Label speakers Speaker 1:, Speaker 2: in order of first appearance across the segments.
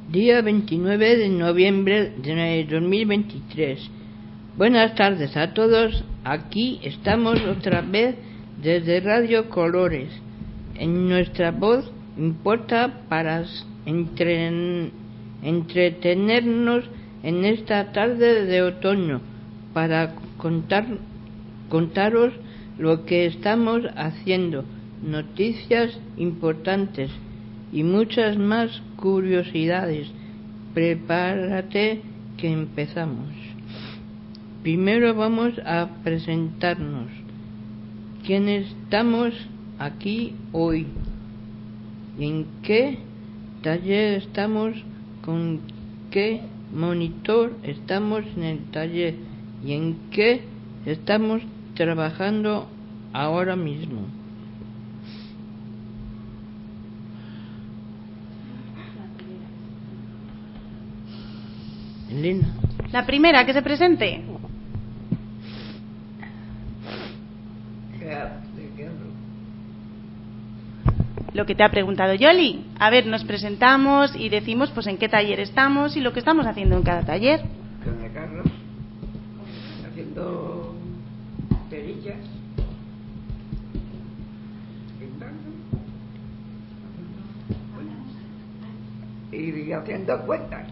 Speaker 1: Día 29 de noviembre de 2023. Buenas tardes a todos. Aquí estamos otra vez desde Radio Colores. En nuestra voz importa para entretenernos en esta tarde de otoño, para contaros lo que estamos haciendo, noticias importantes y muchas más curiosidades. Prepárate que empezamos. Primero vamos a presentarnos. ¿Quiénes estamos aquí hoy? ¿En qué taller estamos? ¿Con qué monitor estamos en el taller? ¿Y en qué estamos trabajando ahora mismo? Elena.
Speaker 2: La primera, que se presente. Lo que te ha preguntado Yoli. A ver, nos presentamos y decimos pues en qué taller estamos y lo que estamos haciendo en cada taller.
Speaker 3: Con el Carlos, haciendo cerillas, pintando y haciendo cuentas.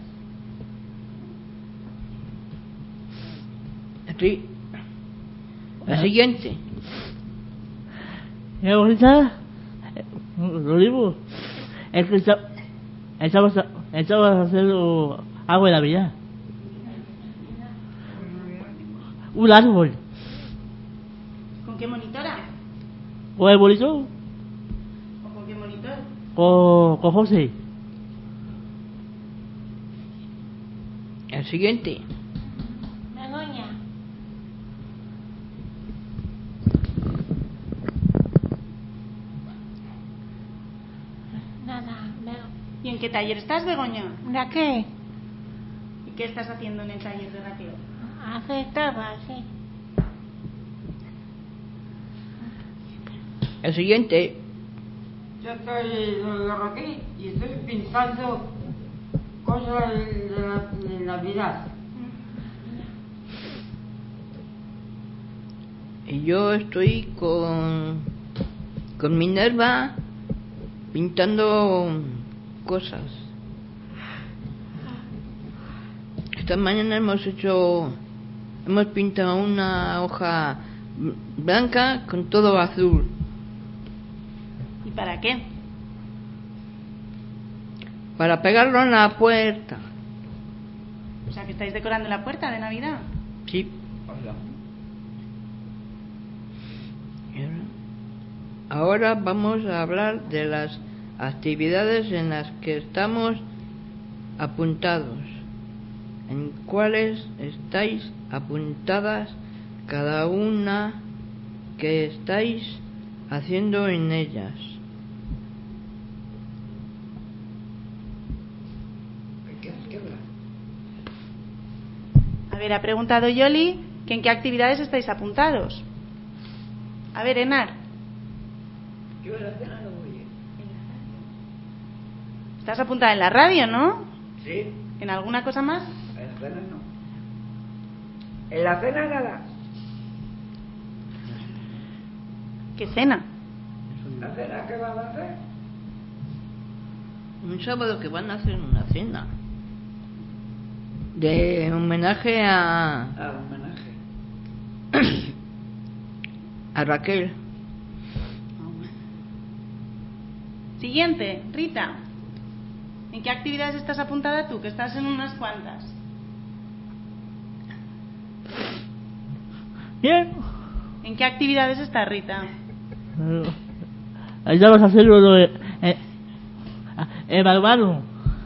Speaker 1: Sí. La siguiente.
Speaker 4: Ahorita lo digo, es que estamos haciendo algo en la vida. Un árbol.
Speaker 2: ¿Con qué monitora?
Speaker 4: ¿Con el monitor?
Speaker 2: ¿O con qué monitor?
Speaker 4: Con José.
Speaker 1: La siguiente.
Speaker 5: Begoña. Nada,
Speaker 2: ¿Y en qué taller estás, Begoña?
Speaker 5: ¿de qué?
Speaker 2: ¿Y qué estás haciendo en el taller de Raquel?
Speaker 5: Hace todo, sí.
Speaker 1: La siguiente.
Speaker 3: Yo estoy de Raquel y estoy pintando cosas de Navidad.
Speaker 1: Y yo estoy con Minerva pintando cosas. Esta mañana hemos pintado una hoja blanca con todo azul.
Speaker 2: ¿Y para qué?
Speaker 1: Para pegarlo en la puerta.
Speaker 2: O sea, que estáis decorando la puerta de Navidad.
Speaker 1: Sí. Ahora vamos a hablar de las actividades en las que estamos apuntados. ¿En cuáles estáis apuntadas cada una? ¿Qué estáis haciendo en ellas?
Speaker 2: A ver, ha preguntado Yoli que en qué actividades estáis apuntados. A ver, Enar.
Speaker 3: Yo a la cena no voy.
Speaker 2: Estás apuntada en la radio, ¿no?
Speaker 3: Sí.
Speaker 2: ¿En alguna cosa más?
Speaker 3: En la cena no. En la cena nada.
Speaker 2: ¿Qué cena?
Speaker 3: ¿La cena qué van a hacer?
Speaker 1: Un sábado que van a hacer una cena de homenaje a
Speaker 3: Homenaje.
Speaker 1: a Raquel.
Speaker 2: Siguiente, Rita. ¿En qué actividades estás apuntada tú? Que estás en unas cuantas.
Speaker 4: Bien.
Speaker 2: ¿En qué actividades está Rita?
Speaker 4: Ahí vamos a hacerlo de balonmano.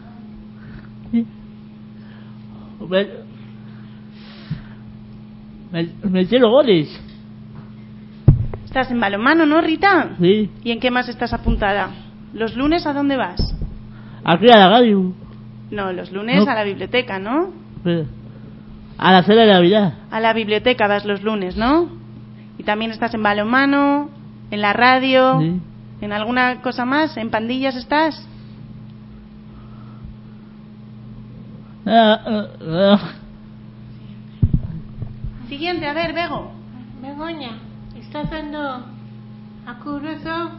Speaker 4: Metieron goles.
Speaker 2: Estás en balonmano, ¿no, Rita?
Speaker 4: Sí.
Speaker 2: ¿Y en qué más estás apuntada? ¿Los lunes a dónde vas?
Speaker 4: Aquí a la radio.
Speaker 2: No, los lunes
Speaker 4: No.
Speaker 2: a la biblioteca, ¿no?
Speaker 4: A la cena de Navidad.
Speaker 2: A la biblioteca vas los lunes, ¿no? Y también estás en balonmano, en la radio,
Speaker 4: Sí.
Speaker 2: ¿en alguna cosa más? ¿En pandillas estás? Siguiente, a ver, Bego.
Speaker 5: Begoña, está haciendo curioso.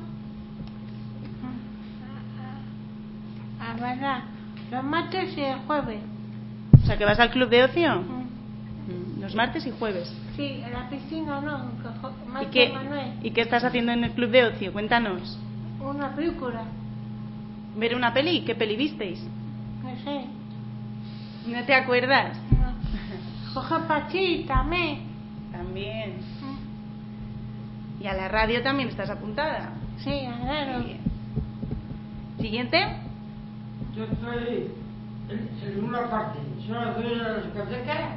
Speaker 5: ¿Verdad? Los martes y el jueves.
Speaker 2: O sea, que vas al club de ocio los martes y jueves.
Speaker 5: Sí, en la piscina no.
Speaker 2: ¿Y qué estás haciendo en el club de ocio? Cuéntanos.
Speaker 5: Una película.
Speaker 2: ¿Ver una peli? ¿Qué peli visteis?
Speaker 5: No sé.
Speaker 2: ¿No te acuerdas?
Speaker 5: No. Coger Pachi también.
Speaker 2: También. ¿Y a la radio también estás apuntada?
Speaker 5: Sí, claro.
Speaker 2: Bien. ¿Siguiente?
Speaker 3: Yo estoy en una parte, solo estoy en la discoteca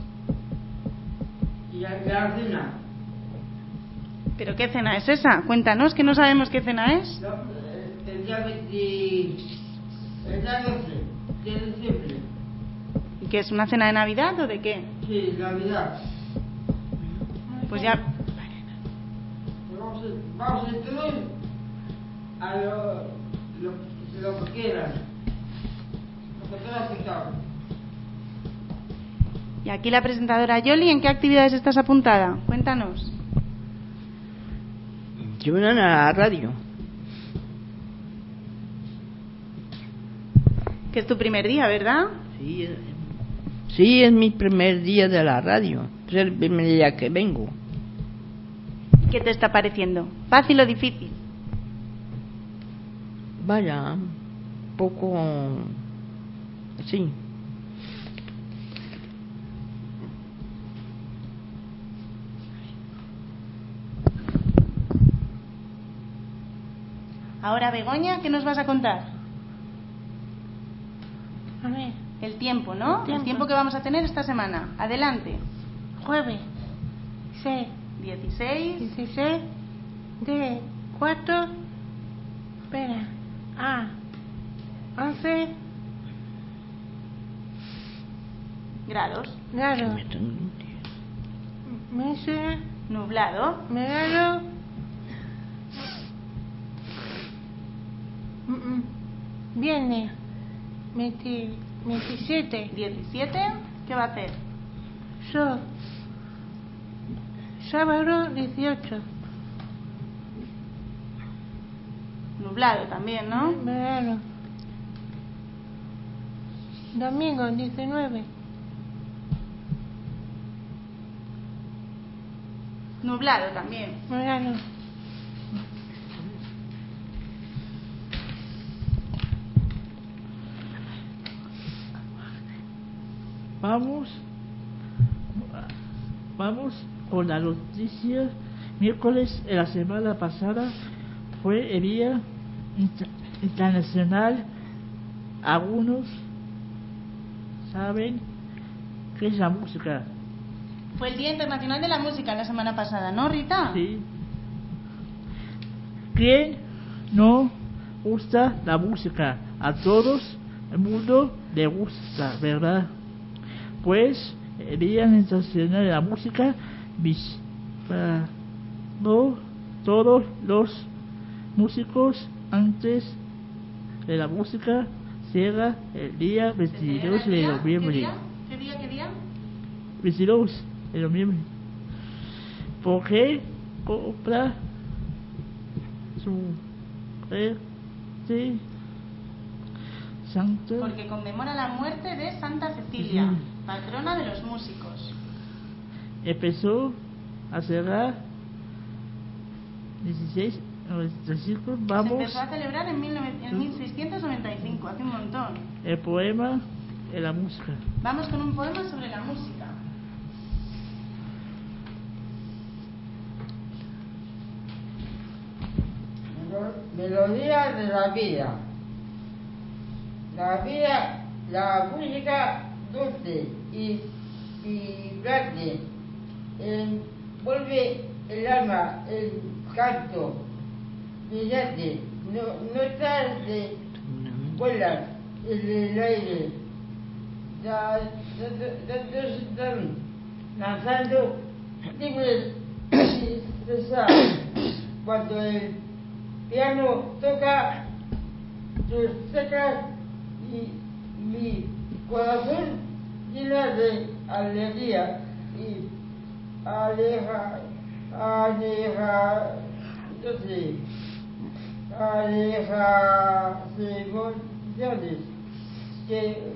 Speaker 3: y a la cena.
Speaker 2: ¿Pero qué cena es esa? Cuéntanos, que no sabemos qué cena es.
Speaker 3: No, el día 12 de diciembre.
Speaker 2: ¿Y qué es, una cena de Navidad o de qué?
Speaker 3: Sí, Navidad.
Speaker 2: Pues ya...
Speaker 3: Vamos a ir todos a lo que quieran. Lo que tengas pensado.
Speaker 2: Y aquí la presentadora Yoli, ¿en qué actividades estás apuntada? Cuéntanos.
Speaker 1: Yo a la radio.
Speaker 2: Que es tu primer día, ¿verdad?
Speaker 1: Sí, es mi primer día de la radio. Es el primer día que vengo.
Speaker 2: ¿Qué te está pareciendo? ¿Fácil o difícil?
Speaker 1: Vaya, un poco... Sí.
Speaker 2: Ahora, Begoña, ¿qué nos vas a contar?
Speaker 5: A ver,
Speaker 2: El tiempo, ¿no?
Speaker 5: El
Speaker 2: El tiempo que vamos a tener esta semana. Adelante.
Speaker 5: jueves, 6,
Speaker 2: 16.
Speaker 5: 16, de 4, espera, 11
Speaker 2: Grados.
Speaker 5: grados, mesa,
Speaker 2: Nublado.
Speaker 5: megalo, viernes, 27,
Speaker 2: 17. ¿Qué va a hacer?
Speaker 5: sol, sábado 18,
Speaker 2: Nublado también, ¿no?
Speaker 5: verano, domingo 19,
Speaker 2: Nublado también.
Speaker 5: verano,
Speaker 4: Vamos con la noticia. Miércoles de la semana pasada fue el Día Internacional. Algunos saben qué es la música.
Speaker 2: Fue el Día Internacional de la Música la semana pasada, ¿no, Rita?
Speaker 4: Sí. ¿Quién no gusta la música? A todos el mundo le gusta, ¿verdad? Pues el Día Internacional de la Música no todos los músicos antes de la música llega el día 22 de noviembre.
Speaker 2: ¿Qué día?
Speaker 4: 22 de noviembre. ¿Por qué compra su santo?
Speaker 2: Porque conmemora la muerte de Santa Cecilia,
Speaker 4: Sí.
Speaker 2: patrona de los músicos.
Speaker 4: Empezó a cerrar 1695.
Speaker 2: Se
Speaker 4: Vamos,
Speaker 2: empezó a celebrar en 1695, hace un montón.
Speaker 4: el poema de la música.
Speaker 2: Vamos con un poema sobre la música.
Speaker 3: Melodía de la vida. La música dulce y vibrante envuelve el alma, el canto brillante, notas de vuelan en el aire, están lanzando libres y expresar. Cuando el piano toca sus teclas corazón llena de alegría y alejaciones que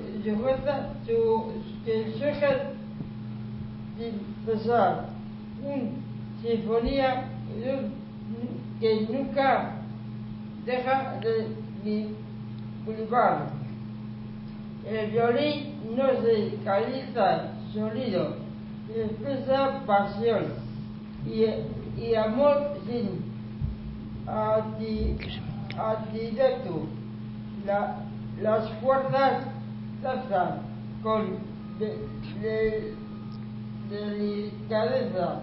Speaker 3: suenan sin cesar, una sinfonía que nunca deja de vibrar. El violín no se calienta sonido, expresa pasión y amor sin antídoto. Las cuerdas tratan con delicadeza,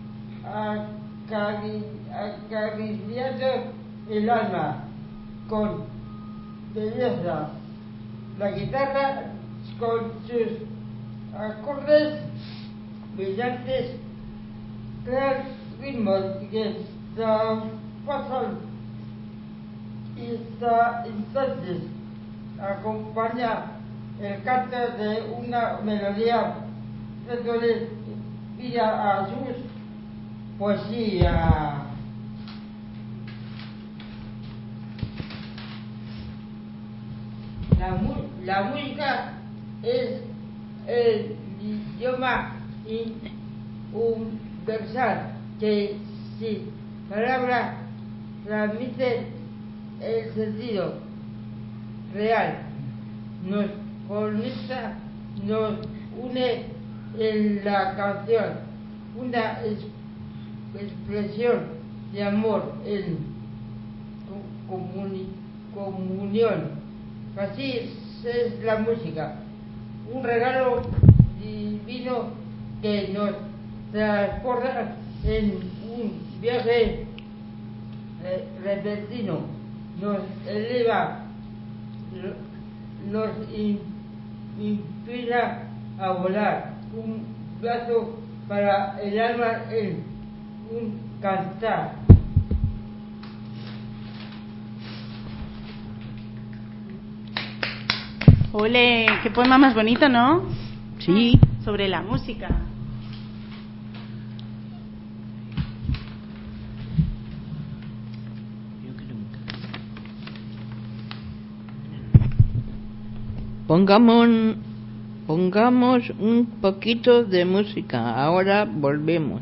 Speaker 3: acariciando el alma con belleza. La guitarra con sus acordes brillantes crean ritmos que pasan instantes. Acompaña el canto de una melodía dándole vida a sus poesías. La música es el idioma universal que sin palabras transmite el sentido real, nos conecta, nos une en la canción, una expresión de amor en comunión. Así es la música, un regalo divino que nos transporta en un viaje repentino, nos eleva, nos inspira a volar, un brazo para el alma en un cantar.
Speaker 2: Ole, qué poema más bonito, ¿no?
Speaker 1: Sí.
Speaker 2: Sobre la música.
Speaker 1: Pongamos un poquito de música. Ahora volvemos.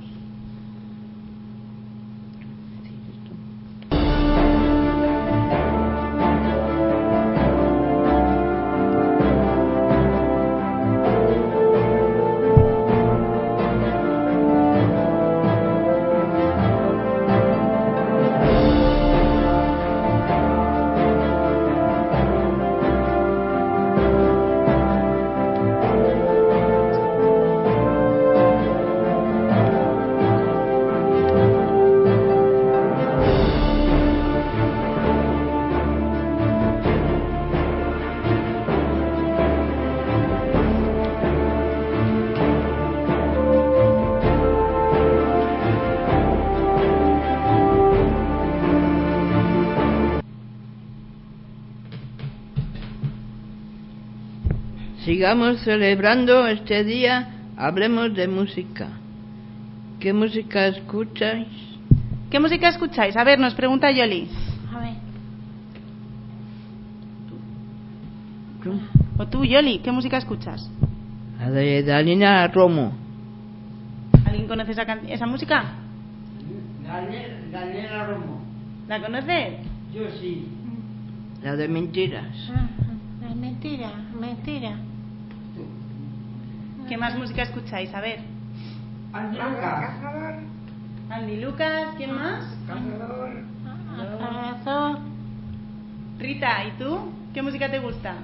Speaker 1: Sigamos celebrando este día, hablemos de música. ¿Qué música escucháis?
Speaker 2: ¿Qué música escucháis? A ver, nos pregunta Yoli.
Speaker 5: A ver.
Speaker 2: O tú, Yoli, ¿qué música escuchas?
Speaker 1: La de Dalina Romo.
Speaker 2: ¿Alguien conoce esa música?
Speaker 3: Daniela Romo.
Speaker 2: ¿La conoces?
Speaker 3: Yo sí.
Speaker 1: La de Mentiras.
Speaker 5: Mentira.
Speaker 2: ¿Qué más música escucháis? A ver.
Speaker 3: Andy
Speaker 2: Andy Lucas, ¿quién más?
Speaker 5: Cazador.
Speaker 2: Rita, ¿y tú? ¿Qué música te gusta?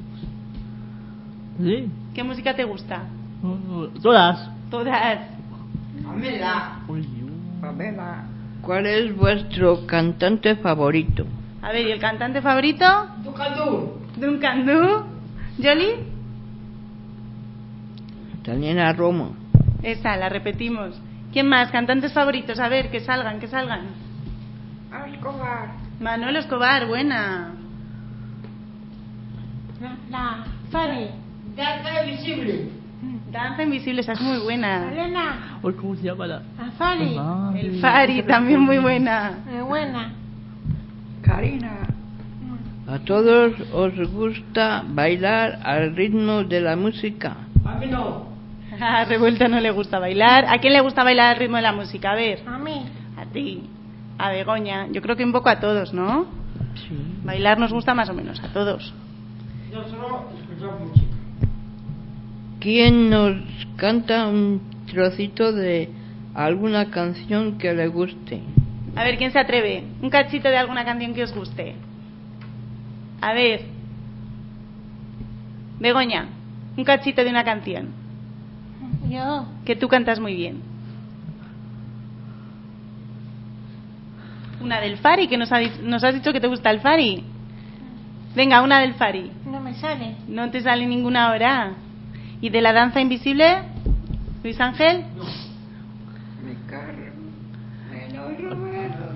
Speaker 4: ¿Sí?
Speaker 2: ¿Qué música te gusta?
Speaker 4: Todas.
Speaker 2: Todas.
Speaker 3: Pamela.
Speaker 1: ¿Cuál es vuestro cantante favorito?
Speaker 2: A ver, ¿y el cantante favorito? Duncan Du. ¿Yoli?
Speaker 1: Dalina Romo.
Speaker 2: Esa, la repetimos. ¿Quién más? ¿Cantantes favoritos? A ver, que salgan. Manuel Escobar, buena.
Speaker 5: La Fari.
Speaker 3: Danza invisible.
Speaker 2: Danza invisible, esa es muy buena.
Speaker 5: Elena,
Speaker 4: Hoy, ¿cómo se llama la?
Speaker 5: Afari.
Speaker 4: Madre.
Speaker 2: El Fari, también muy buena.
Speaker 5: Muy buena.
Speaker 6: Karina.
Speaker 1: ¿A todos os gusta bailar al ritmo de la música?
Speaker 3: A mí no.
Speaker 2: A Revuelta no le gusta bailar. ¿A quién le gusta bailar al ritmo de la música? A ver.
Speaker 5: A mí.
Speaker 2: A ti. A Begoña. Yo creo que un poco a todos, ¿no?
Speaker 1: Sí.
Speaker 2: Bailar nos gusta más o menos a todos.
Speaker 3: Yo solo escucho música.
Speaker 1: ¿Quién nos canta un trocito de alguna canción que le guste?
Speaker 2: A ver, ¿quién se atreve? Un cachito de alguna canción que os guste. A ver. Begoña, un cachito de una canción.
Speaker 5: Yo.
Speaker 2: Que tú cantas muy bien. Una del Fari, que nos has dicho que te gusta el Fari. Venga, una del Fari.
Speaker 5: No me sale.
Speaker 2: No te sale ninguna ahora. ¿Y de la danza invisible? Luis Ángel.
Speaker 6: Me cargo. Menos Roberto.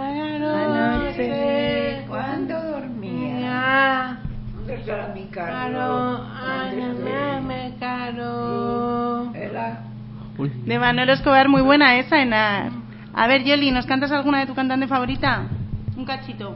Speaker 5: Anoche.
Speaker 6: Cuando dormía.
Speaker 5: Ya.
Speaker 6: ¿Dónde estará mi
Speaker 5: Caro.
Speaker 6: carro?
Speaker 5: Ándame, Caro.
Speaker 6: Era.
Speaker 4: Uy.
Speaker 2: De Manolo Escobar, muy buena esa, Enar. A ver, Yoli, ¿nos cantas alguna de tu cantante favorita? Un cachito.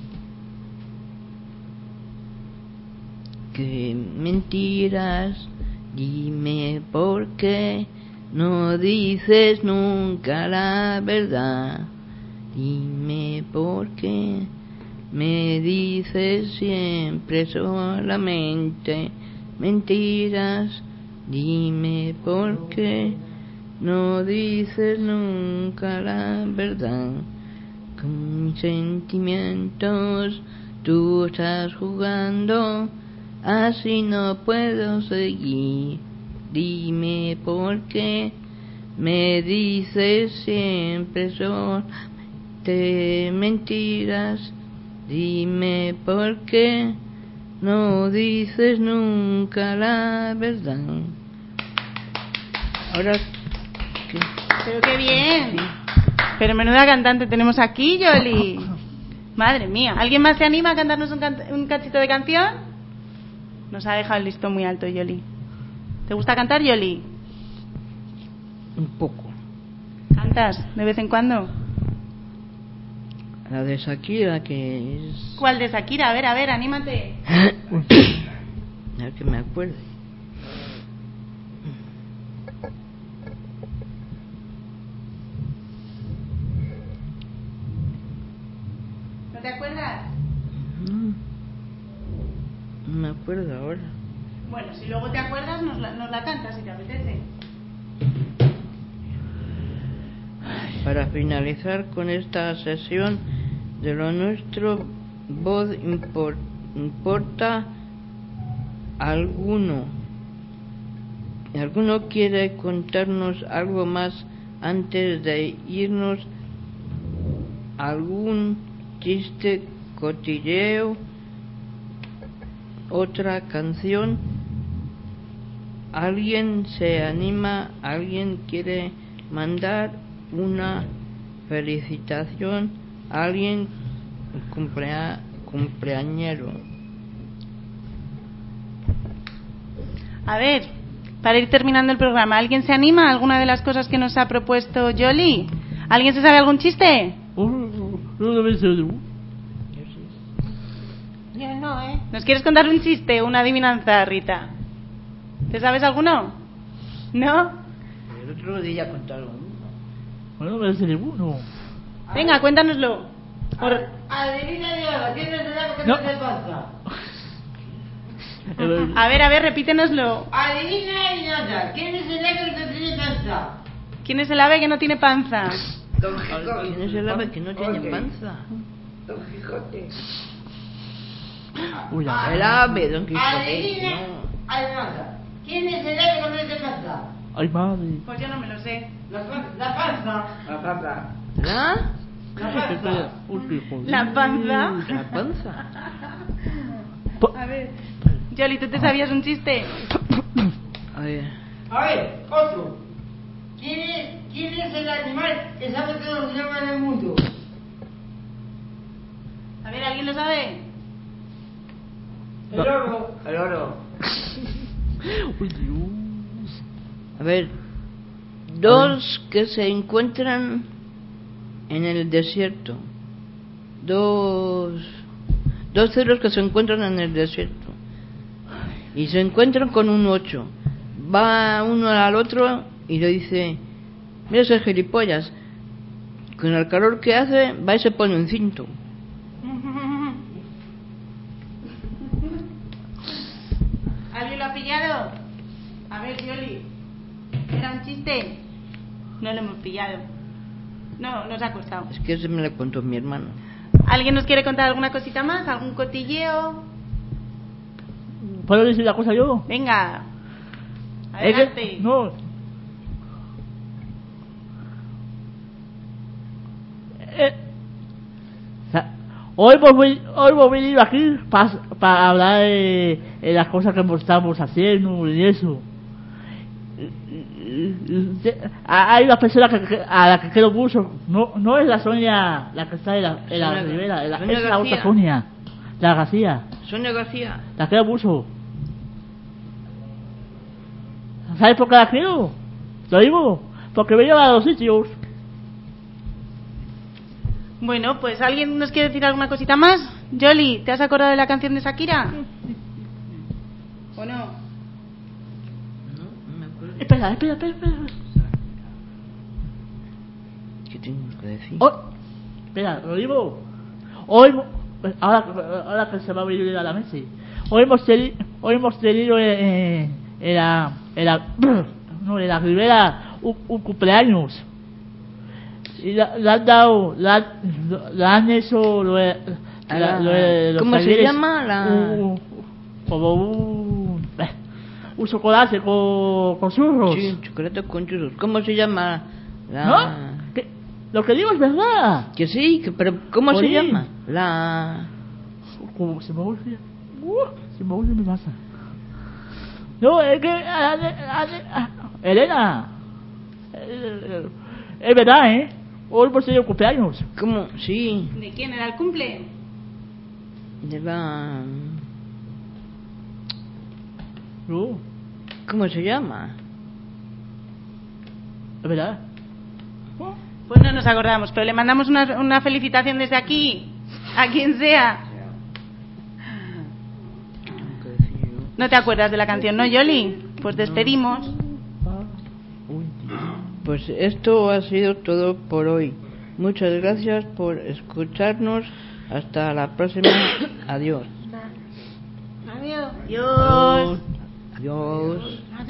Speaker 1: Qué mentiras, dime por qué no dices nunca la verdad. Dime por qué me dices siempre solamente mentiras. Dime por qué no dices nunca la verdad. Con mis sentimientos tú estás jugando, así no puedo seguir. Dime por qué me dices siempre solamente mentiras. Dime por qué no dices nunca la verdad. Ahora, ¿qué?
Speaker 2: Pero qué bien. Pero menuda cantante tenemos aquí, Yoli. Madre mía. ¿Alguien más se anima a cantarnos un cachito de canción? Nos ha dejado el listón muy alto, Yoli. ¿Te gusta cantar, Yoli?
Speaker 1: Un poco.
Speaker 2: ¿Cantas de vez en cuando?
Speaker 1: La de Shakira, que es...
Speaker 2: ¿Cuál de Shakira? A ver, anímate.
Speaker 1: A ver que me acuerde.
Speaker 2: ¿No te acuerdas?
Speaker 1: No me acuerdo ahora.
Speaker 2: Bueno, si luego te acuerdas, nos la cantas si te apetece.
Speaker 1: Para finalizar con esta sesión de lo nuestro, voz importa alguno. ¿Alguno quiere contarnos algo más antes de irnos? ¿Algún chiste, cotilleo, otra canción? ¿Alguien se anima? ¿Alguien quiere mandar una felicitación a alguien cumpleañero?
Speaker 2: A ver, para ir terminando el programa, ¿alguien se anima a alguna de las cosas que nos ha propuesto Yoli? ¿Alguien se sabe algún chiste?
Speaker 4: No me sé.
Speaker 5: Yo no, ¿eh?
Speaker 2: ¿Nos quieres contar un chiste o una adivinanza, Rita? ¿Te sabes alguno? ¿No?
Speaker 1: El otro día contaron uno.
Speaker 4: Bueno, no me sé ninguno.
Speaker 2: Venga, cuéntanoslo.
Speaker 3: Adivina de ahora, ¿quién es el ave que
Speaker 4: No.
Speaker 3: no tiene panza?
Speaker 2: A ver, repítenoslo.
Speaker 3: Adivina y nada, ¿quién es el ave que no tiene panza?
Speaker 2: ¿Quién es el ave que no tiene panza?
Speaker 6: Don Quijote.
Speaker 1: ¿Quién es el ave que no tiene
Speaker 6: Oye,
Speaker 1: panza?
Speaker 6: Don Quijote.
Speaker 4: Uy, la
Speaker 1: El ave, Don Quijote.
Speaker 3: Adivina,
Speaker 1: No.
Speaker 3: nada. ¿Quién es el ave que no tiene panza?
Speaker 4: Ay, madre.
Speaker 2: Pues yo no me lo sé.
Speaker 3: La panza.
Speaker 6: La papa.
Speaker 1: ¿La?
Speaker 3: La panza.
Speaker 4: Uy, qué joder.
Speaker 2: ¿La panza?
Speaker 1: La panza.
Speaker 2: A ver. Yoli, ¿tú te sabías un chiste?
Speaker 1: A ver.
Speaker 3: A ver, otro. ¿Quién es el animal que sabe todos los idiomas del mundo?
Speaker 2: A ver, ¿alguien lo sabe?
Speaker 3: El oro.
Speaker 1: El oro.
Speaker 4: Uy, Dios.
Speaker 1: A ver, dos que se encuentran en el desierto. Dos cerdos que se encuentran en el desierto. Y se encuentran con un 8. Va uno al otro y le dice: mira ese gilipollas, con el calor que hace va y se pone un cinto.
Speaker 2: ¿Alguien lo ha pillado? A ver, Yoli. ¿Era un chiste? No lo hemos pillado. No, nos ha costado.
Speaker 1: Es que ese me lo contó mi hermano.
Speaker 2: ¿Alguien nos quiere contar alguna cosita más? ¿Algún cotilleo?
Speaker 4: ¿Puedo decir la cosa yo?
Speaker 2: Venga.
Speaker 4: Es que-
Speaker 2: Adelante.
Speaker 4: no. O sea, hoy hemos venido aquí para hablar de las cosas que estamos haciendo y eso. Hay una persona a la que quiero mucho. No es la Sonia la que está en la
Speaker 1: Sonia-
Speaker 4: ribera,
Speaker 1: Sonia
Speaker 4: es la
Speaker 1: García.
Speaker 4: otra Sonia, la García.
Speaker 1: Sonia García.
Speaker 4: La quiero mucho. ¿Sabes por qué la quiero? Lo digo, porque me lleva a los sitios.
Speaker 2: Bueno, pues ¿alguien nos quiere decir alguna cosita más? Yoli, ¿te has acordado de la canción de Shakira? ¿O no?
Speaker 1: No me acuerdo.
Speaker 4: Espera.
Speaker 1: ¿Qué tengo que decir?
Speaker 4: Oh, espera, lo digo. Hoy, ahora que se va a venir a la mesa, hoy hemos tenido en la ribera un cumpleaños. Y le han hecho lo de los
Speaker 1: ¿Cómo se
Speaker 4: talleres,
Speaker 1: llama?
Speaker 4: como un chocolate con churros.
Speaker 1: Sí, chocolate con churros. ¿Cómo se llama?
Speaker 4: ¿No? Lo que digo es verdad.
Speaker 1: Que sí, pero ¿cómo se
Speaker 4: Oye.
Speaker 1: llama?
Speaker 4: Como se me olvida. Se me olvida mi masa. No, es que Elena, es verdad, ¿eh? Hoy hemos tenido cumpleaños.
Speaker 1: ¿Cómo? Sí,
Speaker 2: ¿De quién era el cumple?
Speaker 1: de la...
Speaker 4: No,
Speaker 1: ¿Cómo se llama?
Speaker 4: es verdad.
Speaker 2: Pues no nos acordamos, pero le mandamos una felicitación desde aquí, a quien sea.
Speaker 1: ¿Qué tengo que decir yo?
Speaker 2: ¿No te acuerdas de la canción, no, Yoli? Pues despedimos.
Speaker 1: Uy, Dios. Pues esto ha sido todo por hoy. Muchas gracias por escucharnos. Hasta la próxima. Adiós.
Speaker 5: Adiós.
Speaker 2: Adiós.
Speaker 1: Adiós.